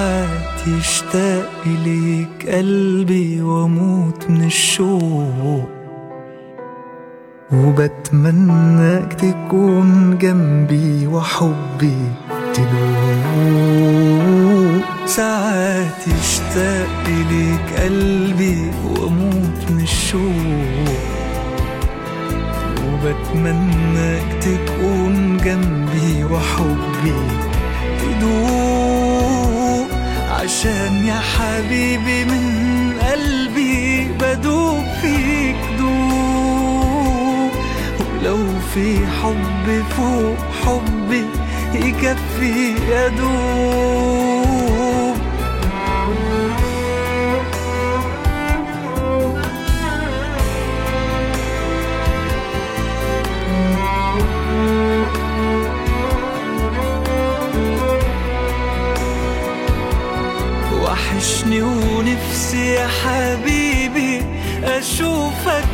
ساعات يشتاق إليك قلبي واموت من الشوق، وبتمناك تكون جنبي وحبي تدوق. ساعات يشتاق إليك قلبي واموت من الشوق، وبتمناك تكون جنبي وحبي تدوق. عشان يا حبيبي من قلبي بدوب فيك دوب، ولو في حب فوق حبي يكفي يدوب. وحشني ونفسي يا حبيبي أشوفك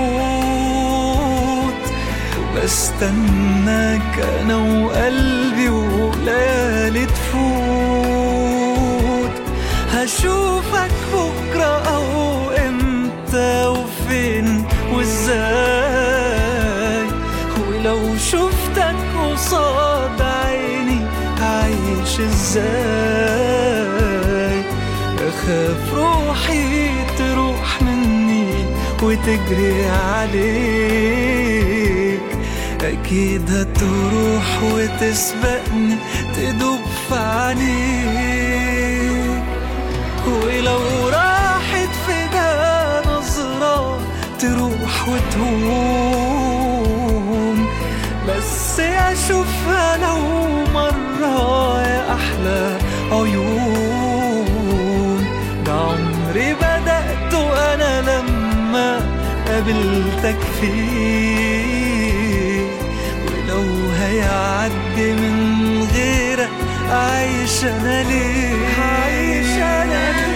موت، بستناك أنا وقلبي وليالي تفوت. هشوفك بكرة أو إمتى وفين وإزاي، ولو شفتك قصاد عيني هعيش إزاي. أخاف روحي تروح مني وتجري عليك، أكيد هتروح وتسبقني تدوب في عينيك. ولو راحت في ده نظرة تروح وتهون، بس أشوفها لو مرة يا أحلى عيون. ده عمري بدأته أنا لما قابلتك فيه، ولو هيعدي من غيرك عايش أنا ليه، عايش أنا ليه.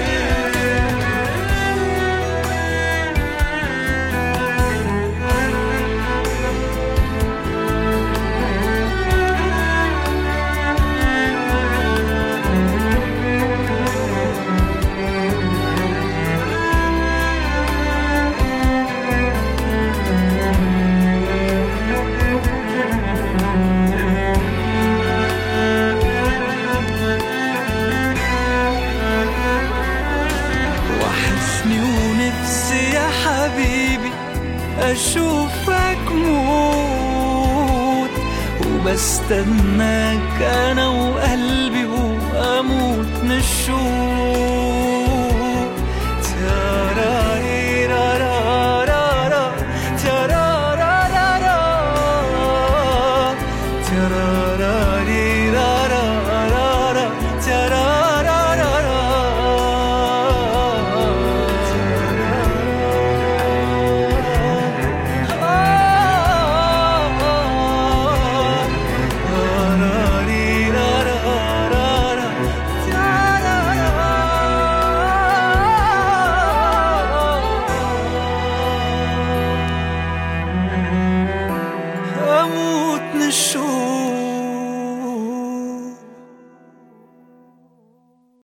أشوفك موت، وبستناك أنا وقلبي وأموت من الشوق.